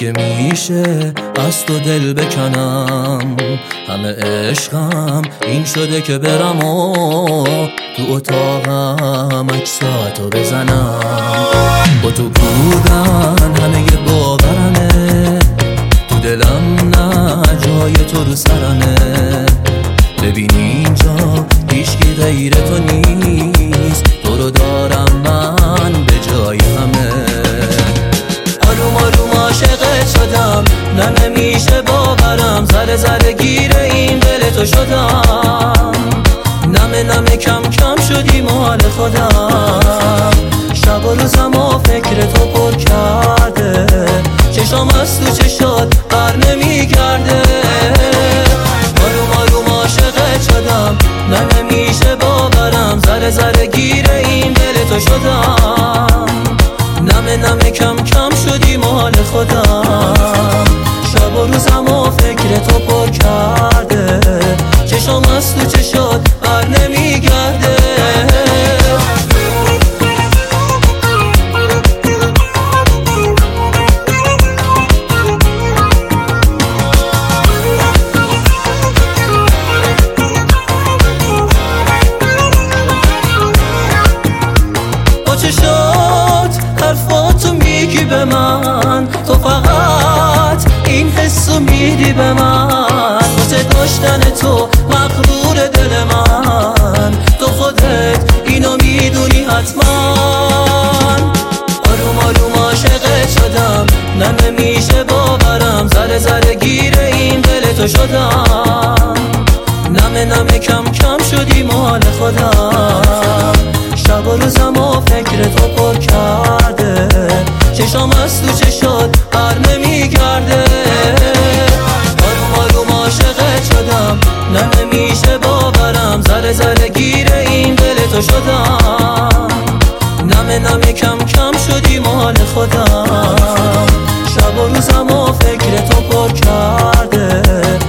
اگه میشه از تو دل بکنم، همه عشقم این شده که برم و تو اتاقم عکساتو بزنم. با تو بودن همه باورمه، تو دلم نه جای تو رو سرمه. ببین اینجا هیچکی غیر تو نیست، تو رو دارم من به جای همه. آروم آروم عاشقت شدم، نه نمیشه باورم، ذره ذره گیر این دل تو شدم. نمه نمه کم کم شدی مال خودم، شب و روزم و فکر تو پر کرده، چشام از تو چشات بر نمیگرده. آروم آروم عاشقت شدم، نه نمیشه باورم، ذره ذره گیر این دل تو شدم. نمه نمه کم کم شدی مال خودم، شب و روزم و فکر تو پر کرده، چشام از تو چشات بر نمیگرده. با چشات حرفاتو میگی به من، تو فقط این حسو میدی به من. واسه داشتن تو مغرور دل من، تو خودت اینو میدونی حتما. آروم آروم عاشقت شدم، نه نمیشه باورم، ذره ذره گیر این دل تو شدم. نمه نمه کم کم شدی مال خودم، شب و روزم و فکر تو پر کرده، چشام از تو چشات بر نمیگرده. آروم آروم عاشقت شدم، نه نمیشه باورم، ذره ذره گیر این دل تو شدم. نمه نمه کم کم شدی مال خودم، شب و روزم و فکر تو پر کرده،